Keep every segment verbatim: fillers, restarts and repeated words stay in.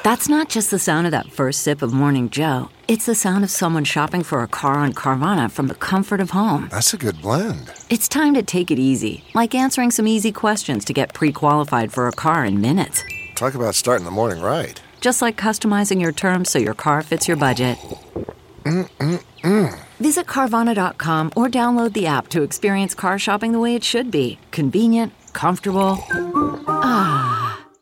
That's not just the sound of that first sip of Morning Joe. It's the sound of someone shopping for a car on Carvana from the comfort of home. That's a good blend. It's time to take it easy, like answering some easy questions to get pre-qualified for a car in minutes. Talk about starting the morning right. Just like customizing your terms so your car fits your budget. Mm-mm-mm. Visit Carvana dot com or download the app to experience car shopping the way it should be. Convenient, comfortable. Ah.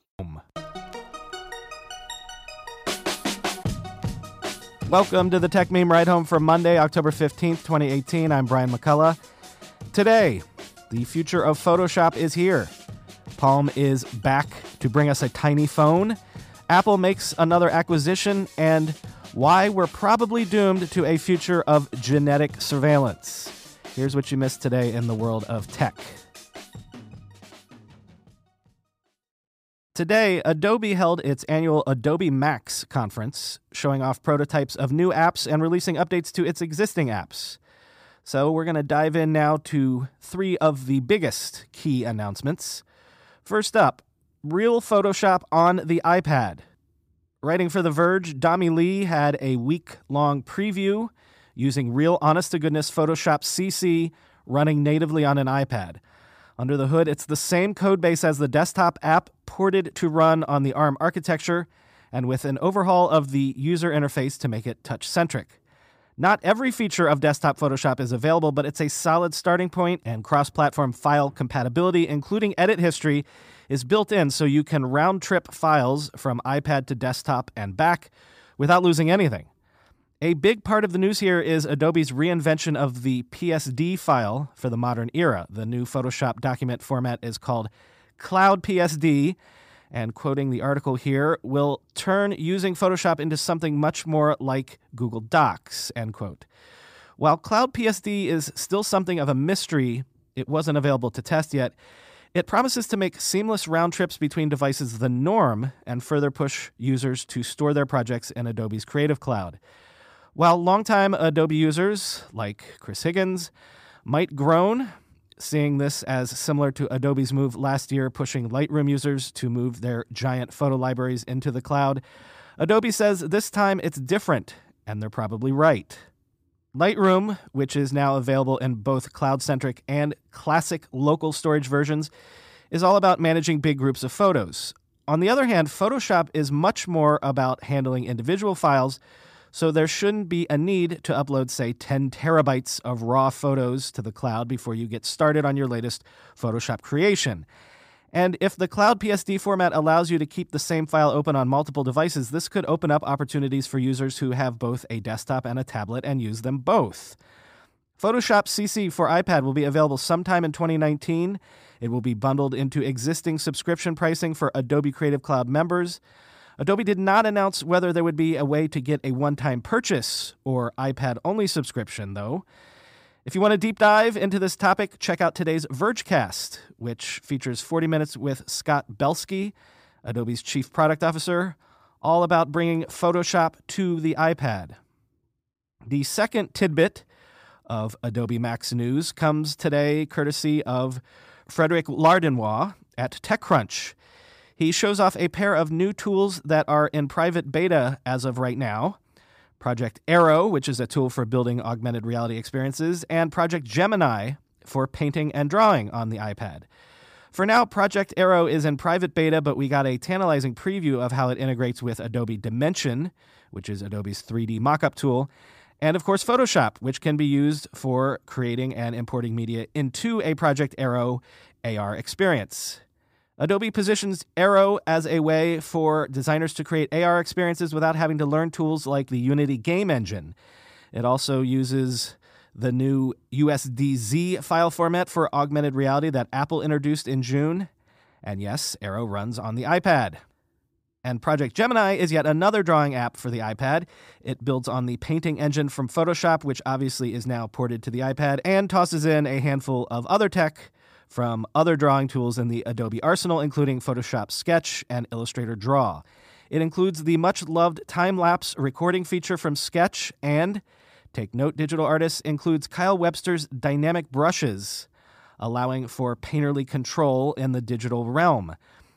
Welcome to the Tech Meme Ride Home for Monday, October fifteenth, twenty eighteen. I'm Brian McCullough. Today, the future of Photoshop is here. Palm is back to bring us a tiny phone. Apple makes another acquisition, and why we're probably doomed to a future of genetic surveillance. Here's what you missed today in the world of tech. Today, Adobe held its annual Adobe Max conference, showing off prototypes of new apps and releasing updates to its existing apps. So we're going to dive in now to three of the biggest key announcements. First up, Real Photoshop on the iPad. Writing for The Verge, Dami Lee had a week-long preview using real honest-to-goodness Photoshop C C running natively on an iPad. Under the hood, it's the same code base as the desktop app, ported to run on the ARM architecture, and with an overhaul of the user interface to make it touch-centric. Not every feature of desktop Photoshop is available, but it's a solid starting point, and cross-platform file compatibility, including edit history, is built in so you can round-trip files from iPad to desktop and back without losing anything. A big part of the news here is Adobe's reinvention of the P S D file for the modern era. The new Photoshop document format is called Cloud P S D, and quoting the article here, will turn using Photoshop into something much more like Google Docs, end quote. While Cloud P S D is still something of a mystery, it wasn't available to test yet, it promises to make seamless round trips between devices the norm and further push users to store their projects in Adobe's Creative Cloud. While longtime Adobe users, like Chris Higgins, might groan, seeing this as similar to Adobe's move last year pushing Lightroom users to move their giant photo libraries into the cloud, Adobe says this time it's different, and they're probably right. Lightroom, which is now available in both cloud-centric and classic local storage versions, is all about managing big groups of photos. On the other hand, Photoshop is much more about handling individual files, so there shouldn't be a need to upload, say, ten terabytes of raw photos to the cloud before you get started on your latest Photoshop creation. And if the Cloud P S D format allows you to keep the same file open on multiple devices, this could open up opportunities for users who have both a desktop and a tablet and use them both. Photoshop C C for iPad will be available sometime in twenty nineteen. It will be bundled into existing subscription pricing for Adobe Creative Cloud members. Adobe did not announce whether there would be a way to get a one-time purchase or iPad-only subscription, though. If you want a deep dive into this topic, check out today's Vergecast, which features forty minutes with Scott Belsky, Adobe's Chief Product Officer, all about bringing Photoshop to the iPad. The second tidbit of Adobe Max news comes today courtesy of Frederic Lardinois at TechCrunch. He shows off a pair of new tools that are in private beta as of right now. Project Aero, which is a tool for building augmented reality experiences, and Project Gemini for painting and drawing on the iPad. For now, Project Aero is in private beta, but we got a tantalizing preview of how it integrates with Adobe Dimension, which is Adobe's three D mockup tool, and of course Photoshop, which can be used for creating and importing media into a Project Aero A R experience. Adobe positions Aero as a way for designers to create A R experiences without having to learn tools like the Unity game engine. It also uses the new U S D Z file format for augmented reality that Apple introduced in June. And yes, Aero runs on the iPad. And Project Gemini is yet another drawing app for the iPad. It builds on the painting engine from Photoshop, which obviously is now ported to the iPad, and tosses in a handful of other tech from other drawing tools in the Adobe arsenal, including Photoshop Sketch and Illustrator Draw. It includes the much-loved time-lapse recording feature from Sketch and, take note, digital artists, includes Kyle Webster's dynamic brushes, allowing for painterly control in the digital realm.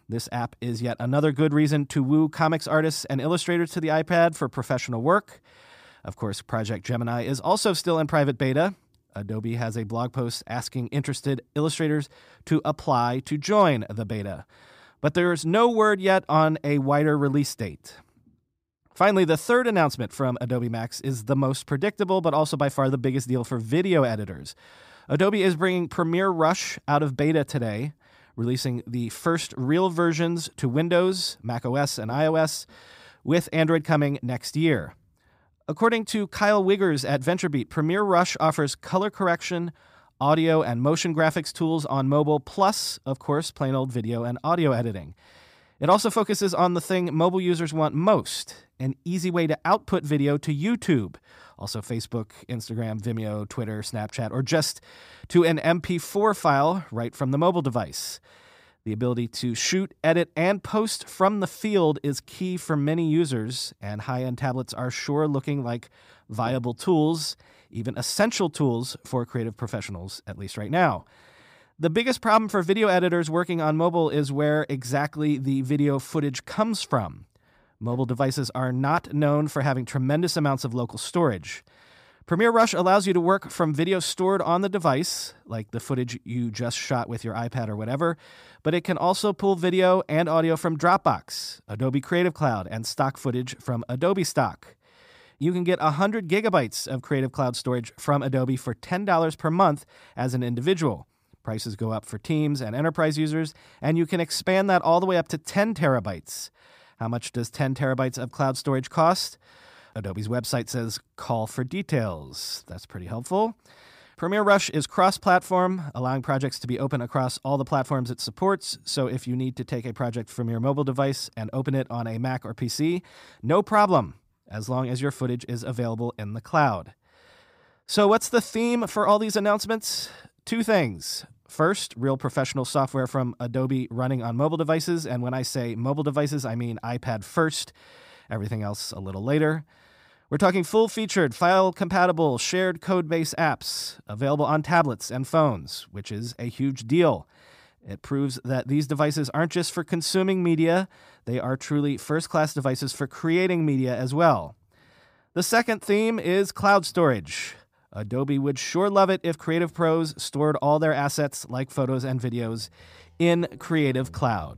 This app is yet another good reason to woo comics artists and illustrators to the iPad for professional work. Of course, Project Gemini is also still in private beta. Adobe has a blog post asking interested illustrators to apply to join the beta. But there's no word yet on a wider release date. Finally, the third announcement from Adobe Max is the most predictable, but also by far the biggest deal for video editors. Adobe is bringing Premiere Rush out of beta today, releasing the first real versions to Windows, macOS, and iOS, with Android coming next year. According to Kyle Wiggers at VentureBeat, Premiere Rush offers color correction, audio, and motion graphics tools on mobile, plus, of course, plain old video and audio editing. It also focuses on the thing mobile users want most, an easy way to output video to YouTube, also Facebook, Instagram, Vimeo, Twitter, Snapchat, or just to an M P four file right from the mobile device. The ability to shoot, edit, and post from the field is key for many users, and high-end tablets are sure looking like viable tools, even essential tools for creative professionals, at least right now. The biggest problem for video editors working on mobile is where exactly the video footage comes from. Mobile devices are not known for having tremendous amounts of local storage. Premiere Rush allows you to work from video stored on the device, like the footage you just shot with your iPad or whatever, but it can also pull video and audio from Dropbox, Adobe Creative Cloud, and stock footage from Adobe Stock. You can get one hundred gigabytes of Creative Cloud storage from Adobe for ten dollars per month as an individual. Prices go up for teams and enterprise users, and you can expand that all the way up to ten terabytes. How much does ten terabytes of cloud storage cost? Adobe's website says, call for details. That's pretty helpful. Premiere Rush is cross-platform, allowing projects to be open across all the platforms it supports. So if you need to take a project from your mobile device and open it on a Mac or P C, no problem, as long as your footage is available in the cloud. So what's the theme for all these announcements? Two things. First, real professional software from Adobe running on mobile devices. And when I say mobile devices, I mean iPad first, everything else a little later. We're talking full-featured, file-compatible, shared code-base apps available on tablets and phones, which is a huge deal. It proves that these devices aren't just for consuming media, they are truly first-class devices for creating media as well. The second theme is cloud storage. Adobe would sure love it if creative pros stored all their assets, like photos and videos, in Creative Cloud.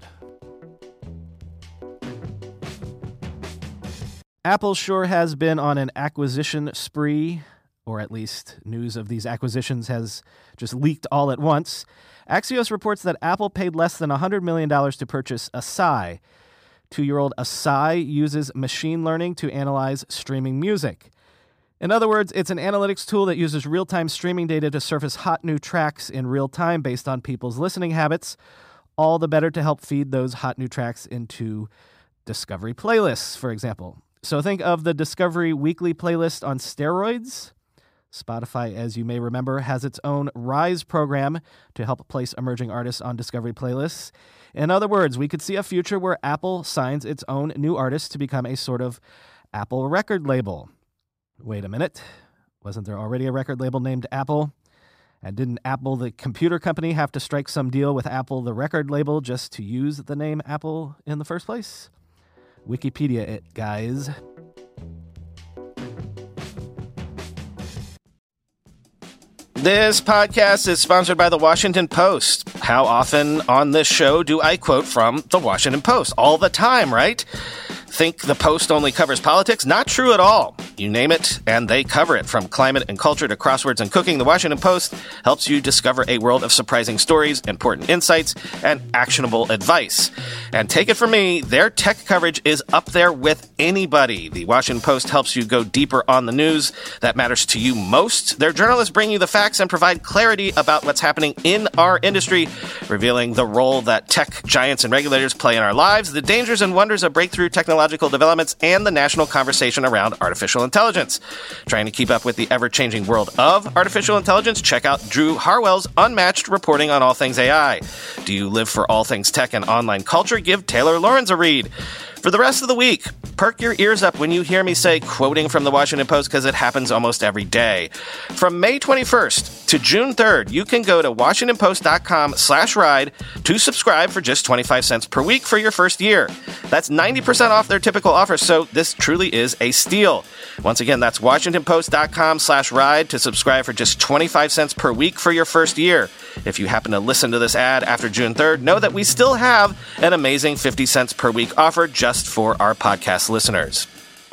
Apple sure has been on an acquisition spree, or at least news of these acquisitions has just leaked all at once. Axios reports that Apple paid less than one hundred million dollars to purchase Asaai. Two-year-old Asaai uses machine learning to analyze streaming music. In other words, it's an analytics tool that uses real-time streaming data to surface hot new tracks in real time based on people's listening habits, all the better to help feed those hot new tracks into Discovery playlists, for example. So think of the Discovery Weekly playlist on steroids. Spotify, as you may remember, has its own Rise program to help place emerging artists on Discovery playlists. In other words, we could see a future where Apple signs its own new artists to become a sort of Apple record label. Wait a minute. Wasn't there already a record label named Apple? And didn't Apple, the computer company, have to strike some deal with Apple, the record label, just to use the name Apple in the first place? Wikipedia it, guys. This podcast is sponsored by The Washington Post. How often on this show do I quote from The Washington Post? All the time, right? Think the Post only covers politics? Not true at all. You name it, and they cover it. From climate and culture to crosswords and cooking, The Washington Post helps you discover a world of surprising stories, important insights, and actionable advice. And take it from me, their tech coverage is up there with anybody. The Washington Post helps you go deeper on the news that matters to you most. Their journalists bring you the facts and provide clarity about what's happening in our industry, revealing the role that tech giants and regulators play in our lives, the dangers and wonders of breakthrough technological developments, and the national conversation around artificial intelligence. Trying to keep up with the ever-changing world of artificial intelligence? Check out Drew Harwell's unmatched reporting on all things A I. Do you live for all things tech and online culture? Give Taylor Lawrence a read. For the rest of the week, perk your ears up when you hear me say quoting from the Washington Post, because it happens almost every day. From May twenty-first to June third, you can go to washingtonpost.com slash ride to subscribe for just twenty-five cents per week for your first year. That's ninety percent off their typical offer, so this truly is a steal. Once again, that's washingtonpost.com slash ride to subscribe for just twenty-five cents per week for your first year. If you happen to listen to this ad after June third, know that we still have an amazing fifty cents per week offer just for our podcast listeners.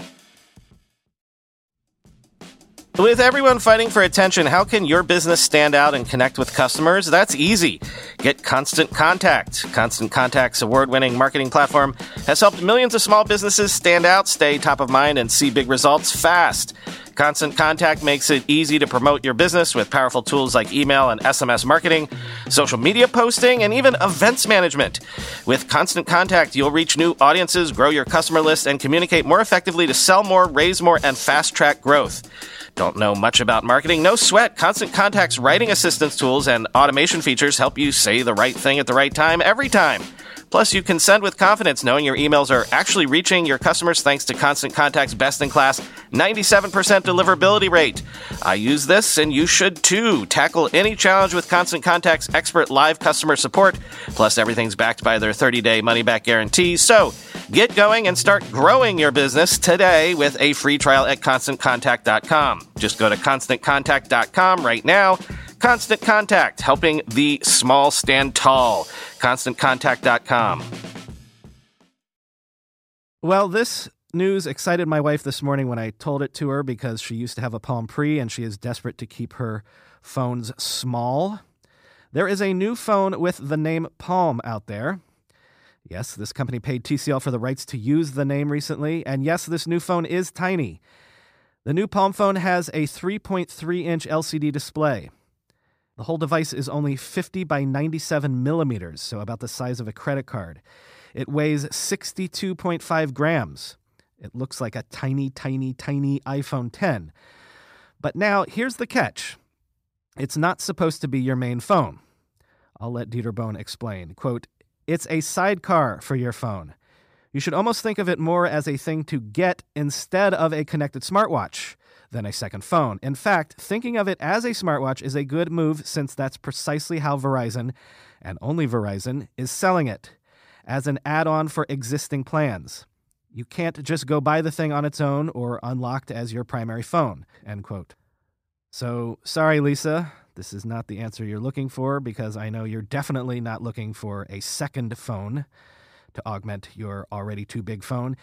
With everyone fighting for attention, how can your business stand out and connect with customers? That's easy. Get Constant Contact. Constant Contact's award-winning marketing platform has helped millions of small businesses stand out, stay top of mind, and see big results fast. Constant Contact makes it easy to promote your business with powerful tools like email and S M S marketing, social media posting, and even events management. With Constant Contact, you'll reach new audiences, grow your customer list, and communicate more effectively to sell more, raise more, and fast-track growth. Don't know much about marketing? No sweat. Constant Contact's writing assistance tools and automation features help you say the right thing at the right time every time. Plus, you can send with confidence knowing your emails are actually reaching your customers thanks to Constant Contact's best-in-class ninety-seven percent deliverability rate. I use this, and you should too. Tackle any challenge with Constant Contact's expert live customer support. Plus, everything's backed by their thirty-day money-back guarantee. So, get going and start growing your business today with a free trial at constant contact dot com. Just go to constant contact dot com right now. Constant Contact, helping the small stand tall. constant contact dot com. Well, this news excited my wife this morning when I told it to her because she used to have a Palm Pre and she is desperate to keep her phones small. There is a new phone with the name Palm out there. Yes, this company paid T C L for the rights to use the name recently, and yes, this new phone is tiny. The new Palm phone has a three point three inch L C D display. The whole device is only fifty by ninety-seven millimeters, so about the size of a credit card. It weighs sixty-two point five grams. It looks like a tiny, tiny, tiny iPhone ten. But now, here's the catch. It's not supposed to be your main phone. I'll let Dieter Bohn explain. Quote, "It's a sidecar for your phone. You should almost think of it more as a thing to get instead of a connected smartwatch than a second phone. In fact, thinking of it as a smartwatch is a good move since that's precisely how Verizon, and only Verizon, is selling it, as an add-on for existing plans. You can't just go buy the thing on its own or unlocked as your primary phone," end quote. So, sorry, Lisa, this is not the answer you're looking for because I know you're definitely not looking for a second phone to augment your already too big phone.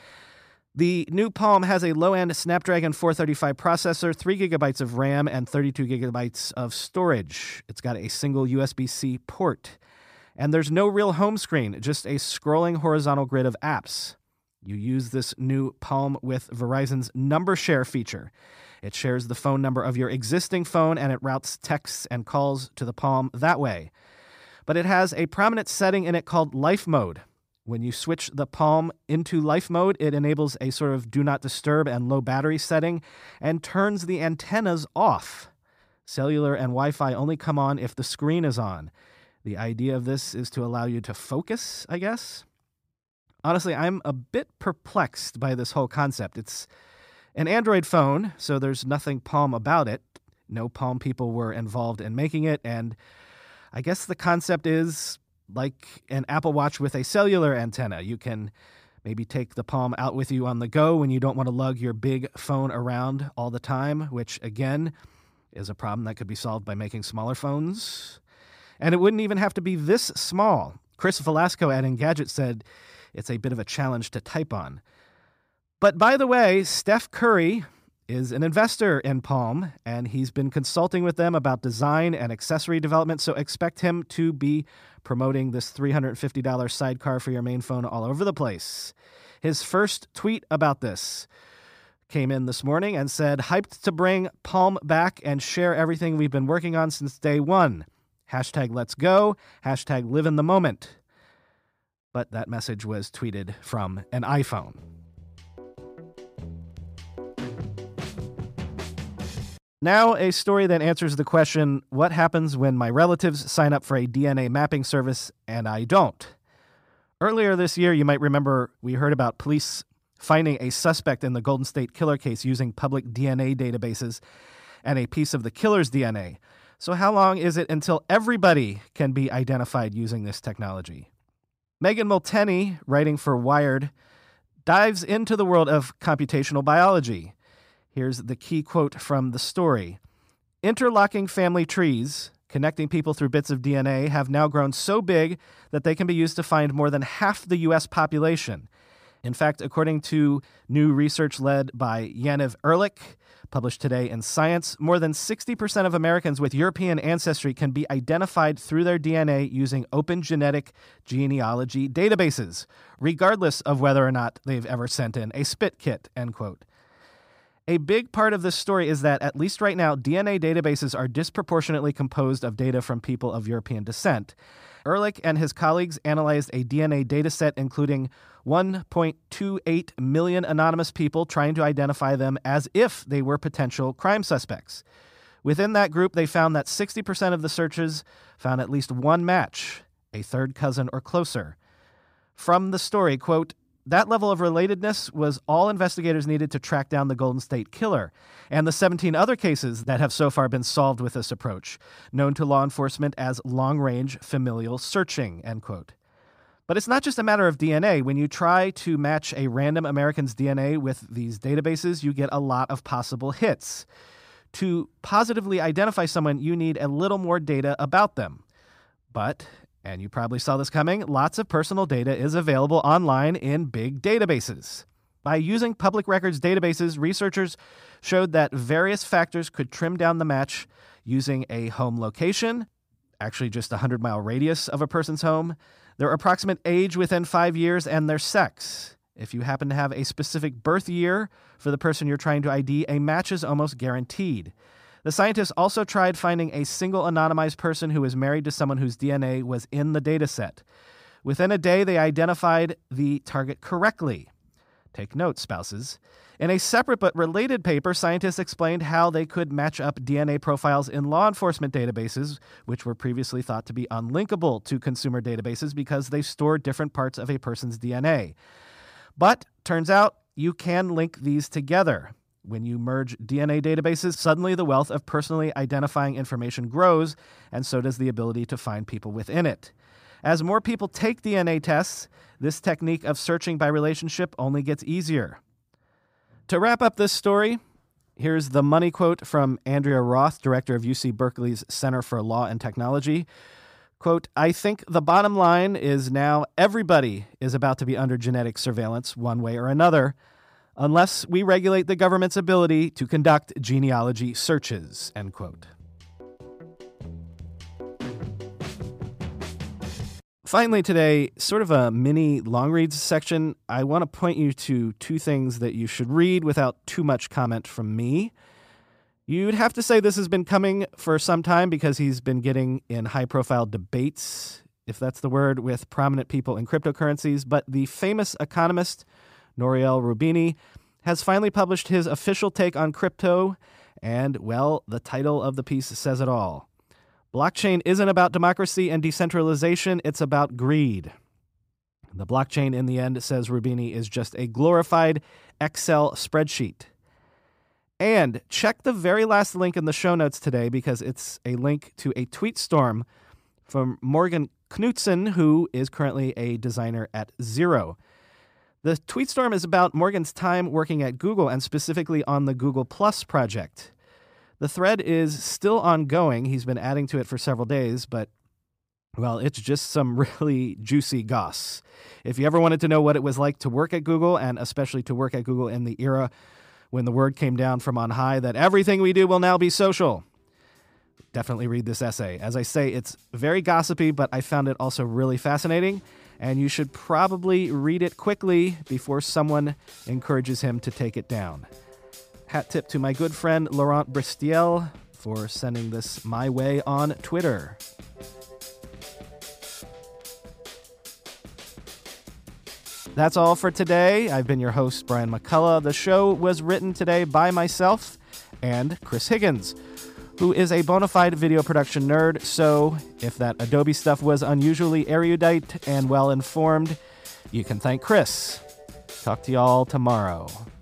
The new Palm has a low-end Snapdragon four thirty-five processor, three gigabytes of RAM, and thirty-two gigabytes of storage. It's got a single U S B-C port. And there's no real home screen, just a scrolling horizontal grid of apps. You use this new Palm with Verizon's Number Share feature. It shares the phone number of your existing phone, and it routes texts and calls to the Palm that way. But it has a prominent setting in it called Life Mode. When you switch the Palm into Life Mode, it enables a sort of do not disturb and low battery setting and turns the antennas off. Cellular and Wi-Fi only come on if the screen is on. The idea of this is to allow you to focus, I guess. Honestly, I'm a bit perplexed by this whole concept. It's an Android phone, so there's nothing Palm about it. No Palm people were involved in making it, and I guess the concept is like an Apple Watch with a cellular antenna. You can maybe take the Palm out with you on the go when you don't want to lug your big phone around all the time, which, again, is a problem that could be solved by making smaller phones. And it wouldn't even have to be this small. Chris Velasco at Engadget said it's a bit of a challenge to type on. But by the way, Steph Curry is an investor in Palm, and he's been consulting with them about design and accessory development, so expect him to be promoting this three hundred fifty dollars sidecar for your main phone all over the place. His first tweet about this came in this morning and said, "Hyped to bring Palm back and share everything we've been working on since day one. Hashtag let's go, hashtag live in the moment." But that message was tweeted from an iPhone. Now, a story that answers the question, what happens when my relatives sign up for a D N A mapping service and I don't? Earlier this year, you might remember we heard about police finding a suspect in the Golden State Killer case using public D N A databases and a piece of the killer's D N A. So how long is it until everybody can be identified using this technology? Megan Molteni, writing for Wired, dives into the world of computational biology. Here's the key quote from the story. Interlocking family trees, connecting people through bits of D N A, have now grown so big that they can be used to find more than half the U S population. In fact, according to new research led by Yaniv Ehrlich, published today in Science, more than sixty percent of Americans with European ancestry can be identified through their D N A using open genetic genealogy databases, regardless of whether or not they've ever sent in a spit kit, end quote. A big part of this story is that, at least right now, D N A databases are disproportionately composed of data from people of European descent. Ehrlich and his colleagues analyzed a D N A dataset including one point two eight million anonymous people, trying to identify them as if they were potential crime suspects. Within that group, they found that sixty percent of the searches found at least one match, a third cousin or closer. From the story, quote, that level of relatedness was all investigators needed to track down the Golden State Killer and the seventeen other cases that have so far been solved with this approach, known to law enforcement as long-range familial searching, end quote. But it's not just a matter of D N A. When you try to match a random American's D N A with these databases, you get a lot of possible hits. To positively identify someone, you need a little more data about them. But, and you probably saw this coming, lots of personal data is available online in big databases. By using public records databases, researchers showed that various factors could trim down the match using a home location, actually just a hundred-mile radius of a person's home, their approximate age within five years, and their sex. If you happen to have a specific birth year for the person you're trying to I D, a match is almost guaranteed. The scientists also tried finding a single anonymized person who was married to someone whose D N A was in the dataset. Within a day, they identified the target correctly. Take note, spouses. In a separate but related paper, scientists explained how they could match up D N A profiles in law enforcement databases, which were previously thought to be unlinkable to consumer databases because they store different parts of a person's D N A. But turns out you can link these together. When you merge D N A databases, suddenly the wealth of personally identifying information grows, and so does the ability to find people within it. As more people take D N A tests, this technique of searching by relationship only gets easier. To wrap up this story, here's the money quote from Andrea Roth, director of U C Berkeley's Center for Law and Technology. Quote, I think the bottom line is now everybody is about to be under genetic surveillance one way or another, unless we regulate the government's ability to conduct genealogy searches, end quote. Finally today, sort of a mini long reads section, I want to point you to two things that you should read without too much comment from me. You'd have to say this has been coming for some time because he's been getting in high-profile debates, if that's the word, with prominent people in cryptocurrencies. But the famous economist, Nouriel Roubini, has finally published his official take on crypto, and, well, the title of the piece says it all. Blockchain isn't about democracy and decentralization, it's about greed. The blockchain, in the end, says Roubini, is just a glorified Excel spreadsheet. And check the very last link in the show notes today because it's a link to a tweet storm from Morgan Knudsen, who is currently a designer at Zero. The tweet storm is about Morgan's time working at Google and specifically on the Google Plus project. The thread is still ongoing. He's been adding to it for several days, but, well, it's just some really juicy goss. If you ever wanted to know what it was like to work at Google, and especially to work at Google in the era when the word came down from on high that everything we do will now be social, definitely read this essay. As I say, it's very gossipy, but I found it also really fascinating, and you should probably read it quickly before someone encourages him to take it down. Hat tip to my good friend Laurent Bristiel for sending this my way on Twitter. That's all for today. I've been your host, Brian McCullough. The show was written today by myself and Chris Higgins, who is a bona fide video production nerd, so if that Adobe stuff was unusually erudite and well-informed, you can thank Chris. Talk to y'all tomorrow.